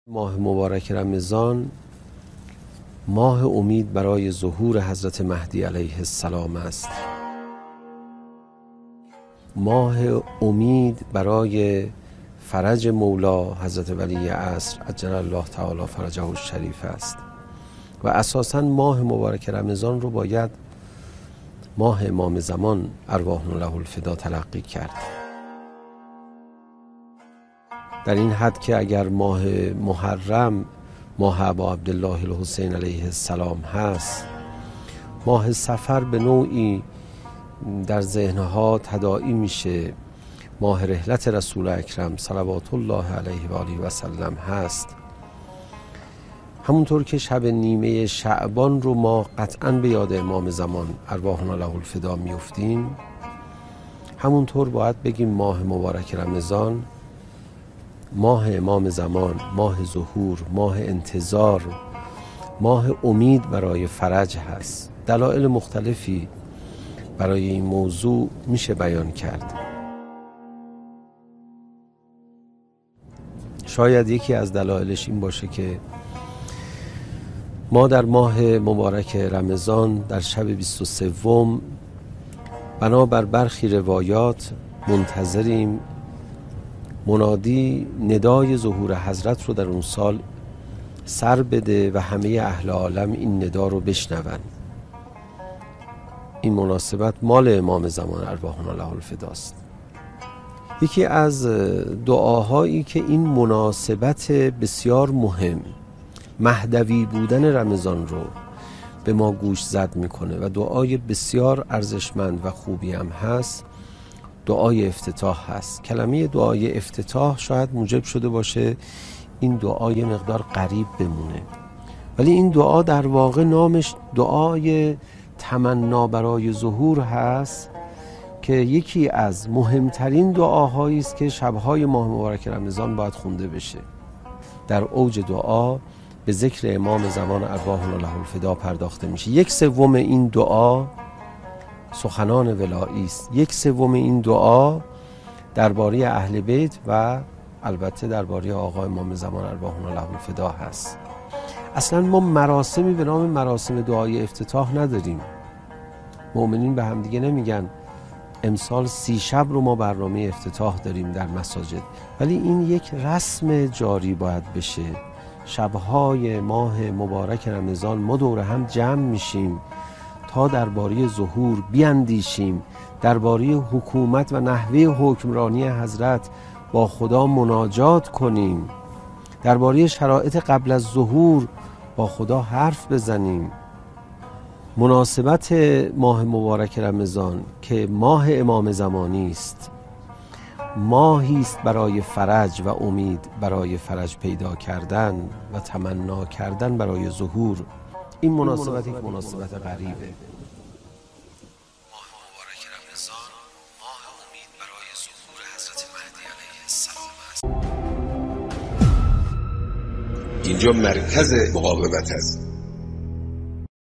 ماه مبارک رمضان ماه امید برای ظهور حضرت مهدی علیه السلام است. ماه امید برای فرج مولا حضرت ولی عصر عجل الله تعالی فرجه الشریف است و اساساً ماه مبارک رمضان رو باید ماه امام زمان ارواحنا له الفدا تلقی کرد. در این حد که اگر ماه محرم ماه ابا عبدالله الحسین علیه السلام هست، ماه صفر به نوعی در ذهنها تداعی میشه ماه رحلت رسول اکرم صلوات الله علیه و آله و سلم هست، همونطور که شب نیمه شعبان رو ما قطعاً به یاد امام زمان ارواحنا له الفدا میفتیم، همونطور باید بگیم ماه مبارک رمضان ماه امام زمان، ماه ظهور، ماه انتظار، ماه امید برای فرج هست. دلایل مختلفی برای این موضوع میشه بیان کرد. شاید یکی از دلایلش این باشه که ما در ماه مبارک رمضان در شب 23 بنابر برخی روایات منتظریم منادی ندای ظهور حضرت رو در اون سال سر بده و همه اهل عالم این ندا رو بشنون. این مناسبت مال امام زمان ارواحنا له الفداست. یکی از دعاهایی که این مناسبت بسیار مهم مهدوی بودن رمضان رو به ما گوش زد میکنه و دعای بسیار ارزشمند و خوبی هم هست، دعای افتتاح هست. کلمه دعای افتتاح شاید موجب شده باشه این دعای مقدار غریب بمونه، ولی این دعا در واقع نامش دعای تمنا برای ظهور هست که یکی از مهمترین دعاهایی است که شبهای ماه مبارک رمضان باید خونده بشه. در اوج دعا به ذکر امام زمان ارواحنا له الفدا پرداخته میشه. 1/3 این دعا سخنان ولایی است، 1/3 این دعا درباره اهل بیت و البته درباره آقا امام زمان ارواحنا له الفدا هست. اصلا ما مراسمی به نام مراسم دعای افتتاح نداریم. مؤمنین به هم دیگه نمیگن امسال 30 شب رو ما برنامه افتتاح داریم در مساجد، ولی این یک رسم جاری باید بشه. شبهای ماه مبارک رمضان ما دور هم جمع میشیم تا درباره ظهور بیاندیشیم، درباره حکومت و نحوه حکمرانی حضرت با خدا مناجات کنیم، درباره شرایط قبل از ظهور با خدا حرف بزنیم. مناسبت ماه مبارک رمضان که ماه امام زمانی است، ماهی است برای فرج و امید برای فرج پیدا کردن و تمنا کردن برای ظهور. این مناسبت یک مناسبت غریبه. ماه مبارک رمضان ماه امید برای ظهور حضرت مهدی علیه السلام است. اینجا مرکز مقاومت است.